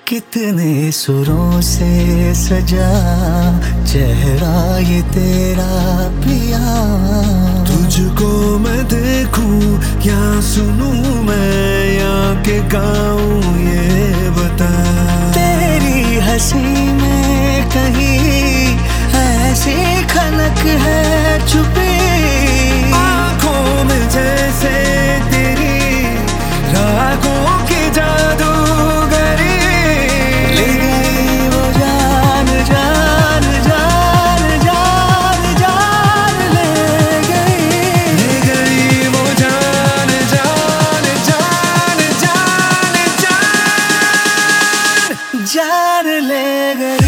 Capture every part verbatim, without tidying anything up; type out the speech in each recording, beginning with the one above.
कितने सुरों से सजा चेहरा ये तेरा पिया। तुझको मैं देखूं या सुनूं मैं या के गाऊं ये बता। तेरी हंसी में कहीं ऐसी खनक है छुपी, आंखों में जैसे तेरी रागों की जादूगरी। ले गई वो जान जान जान जान जान ले गई। ले गई वो जान जान जान जान जान जान ले गई।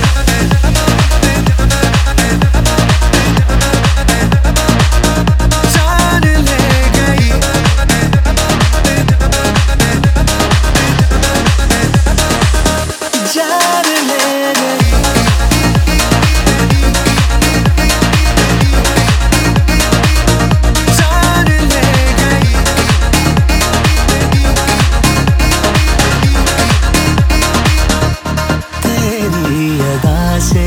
से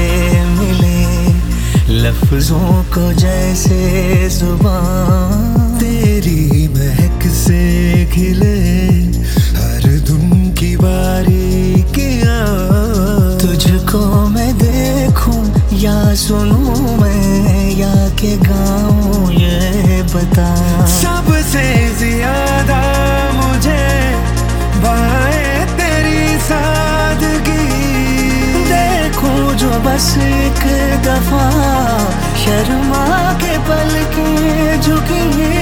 मिले लफ्जों को जैसे जुबान, तेरी महक से खिले हर धुन की बारीकियां। तुझको मैं देखूं या सुनूं मैं या के गाऊं ये बता। सबसे ज्यादा मुझे भाए तेरी सादगी। देखूं जो बस एक दफा शर्मा के पलकें झुकी।